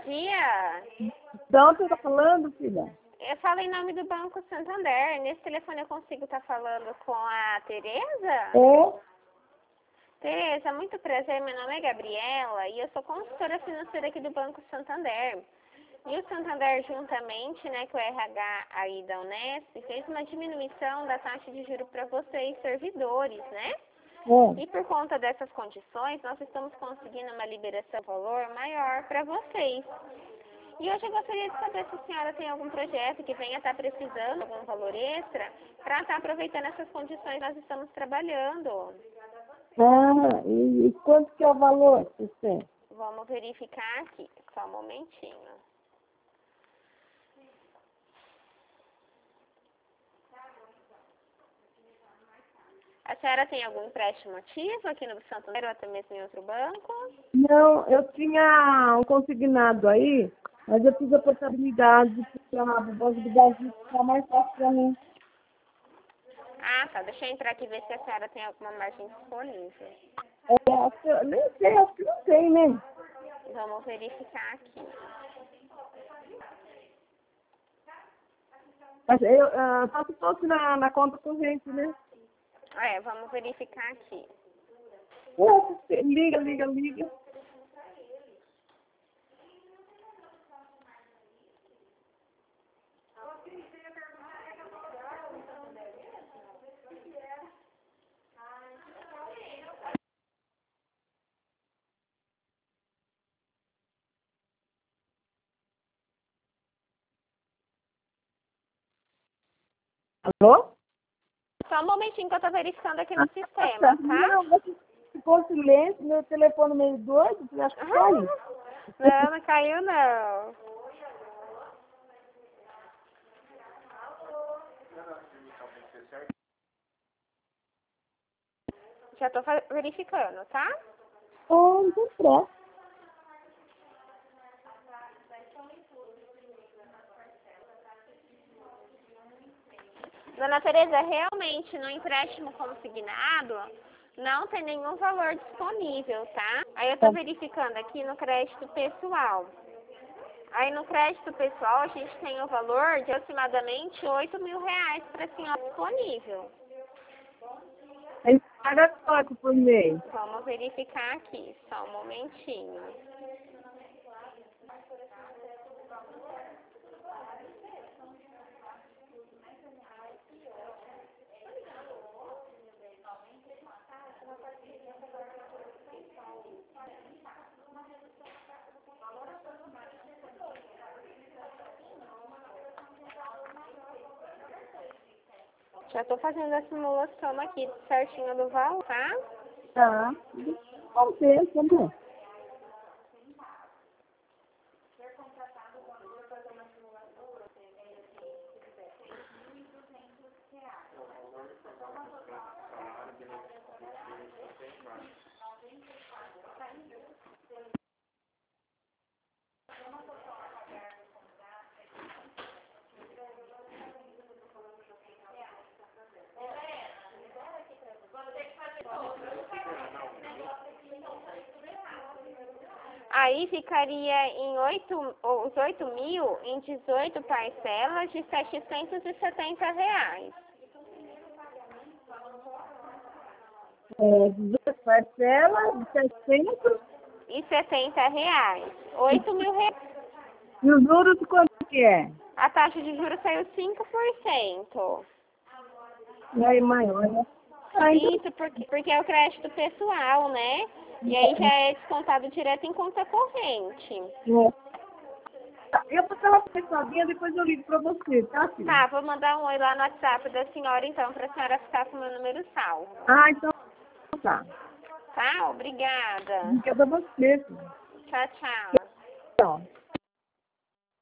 dia. De onde você tá falando, filha? Eu falo em nome do Banco Santander. Nesse telefone eu consigo estar falando com a Tereza? É? Tereza, muito prazer. Meu nome é Gabriela e eu sou consultora financeira aqui do Banco Santander. E o Santander, juntamente, né, com o RH aí da Unesp, fez uma diminuição da taxa de juros para vocês, servidores, né? E por conta dessas condições, nós estamos conseguindo uma liberação de valor maior para vocês. E hoje eu gostaria de saber se a senhora tem algum projeto que venha estar precisando de algum valor extra para estar aproveitando essas condições que nós estamos trabalhando. Ah, e quanto que é o valor, você? Vamos verificar aqui, só um momentinho. A senhora tem algum empréstimo ativo aqui no Santander ou até mesmo em outro banco? Não, eu tinha um consignado aí, mas eu fiz a portabilidade para a possibilidade ficar mais fácil para mim. Ah, tá. Deixa eu entrar aqui e ver se a senhora tem alguma margem disponível. Nem sei, acho que não tem, né? Vamos verificar aqui. Mas só se fosse na conta corrente, né? Vamos verificar aqui. Liga. Alô? Só um momentinho que eu tô verificando aqui no sistema, Tá. tá? Não, você ficou em silêncio, meu telefone meio doido, você acha que caiu? Não caiu não. Já tô verificando, tá? Não tem pressa. Dona Tereza, realmente no empréstimo consignado não tem nenhum valor disponível, tá? Aí eu tô verificando aqui no crédito pessoal. Aí no crédito pessoal a gente tem o valor de aproximadamente R$8.000 para a senhora disponível. Ele paga quanto por mês? Vamos verificar aqui, só um momentinho. Já tô fazendo a simulação aqui certinho do valor, tá? Tá. Vamos ver. Aí ficaria em os 8.000 em 18 parcelas de R$770. 18 parcelas de 600. E R$70. R$8.000. E os juros quanto que é? A taxa de juros saiu 5%. E aí, mãe, olha. Isso porque é o crédito pessoal, né? E aí já é descontado direto em conta corrente. Eu vou dar uma pensadinha, depois eu ligo pra você, tá, filha? Tá, vou mandar um oi lá no WhatsApp da senhora, então, pra senhora ficar com o meu número salvo. Ah, então tá. Tá? Obrigada. Obrigada a você, filha. Tchau, tchau.